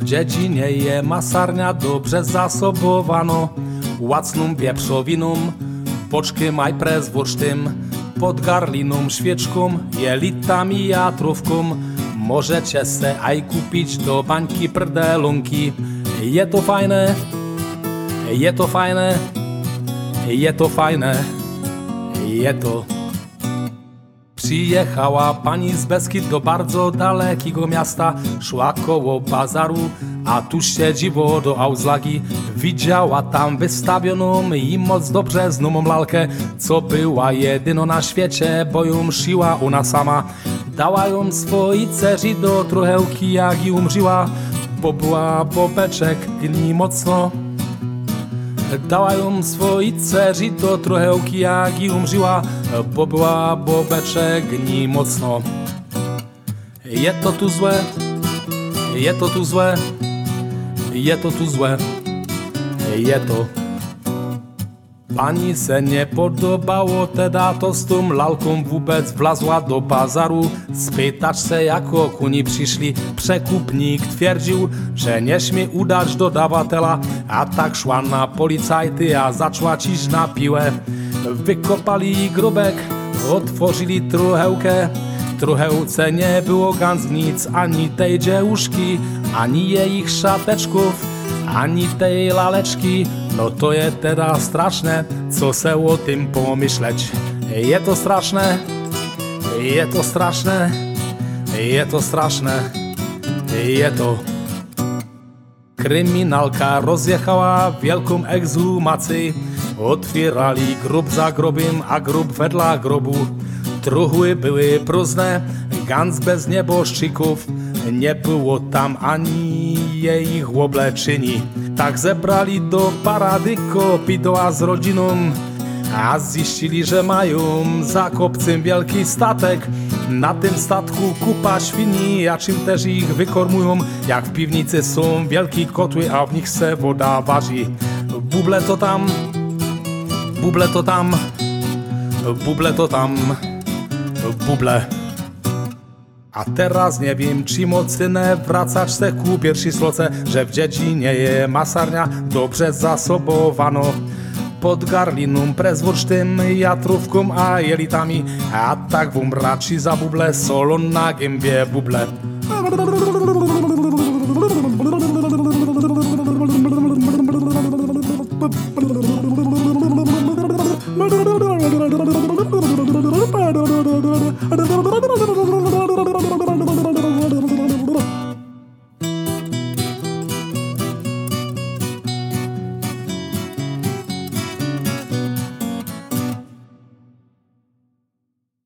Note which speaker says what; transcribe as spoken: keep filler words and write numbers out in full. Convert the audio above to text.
Speaker 1: dziedzinie je masarnia dobrze zasobowano, łacną wieprzowiną, boczkiem aj prezwórsztym, pod garliną świeczką, jelitami jatrówką. Możecie se aj kupić do bańki prdelunki. Je to fajne, je to fajne, je to fajne, je to. Przyjechała pani z Beskid do bardzo dalekiego miasta, szła koło bazaru, a tu siedzi do Auslagi. Widziała tam wystawioną i moc dobrze znaną lalkę, co była jedyną na świecie, bo ją szyła ona sama. Dała ją swojej cerzy do trochełki, jak i umrzyła, bo była bobeczek gni mocno. Dała ją swojej cerzy do trochełki, jak i umrzyła, bo była bobeczek gni mocno. Je to tu złe, je to tu złe, je to tu złe, je to. Pani se nie podobało teda to z tą lalką, vůbec wlazła do bazaru, spytać se jako kuni przyszli. Przekupnik twierdził, że nie śmie udać dodavatela, a tak szła na policajty a zaczła cić na piłę. Wykopali grobek, otworzyli trochełkę. W trochełce nie było ganz nic, ani tej dziewuszki, ani jej szateczków, ani tej laleczki. No to je teda straszne, co se o tym pomyśleć. Je to straszne, je to straszne, je to straszne, je to. Kryminalka rozjechała wielką ekshumację. Otwierali grób za grobem, a grób wedla grobu. Truchły były próżne, ganz bez nieboszczyków. Nie było tam ani jej obleczyni. Tak zebrali do parady kopidoła z rodziną, a ziścili, że mają za kopcem wielki statek. Na tym statku kupa świni, a czym też ich wykormują. Jak w piwnicy są wielkie kotły, a w nich se woda waży. Buble to tam, buble to tam, buble to tam, buble. A teraz nie wiem, czy mocynę wracać se ku pierwszej sloce, że w dziedzinie je masarnia dobrze zasobowano. Pod garliną, prezwórsztym, jatrówką a jelitami, a tak wum raczy za buble, solą na gębie buble.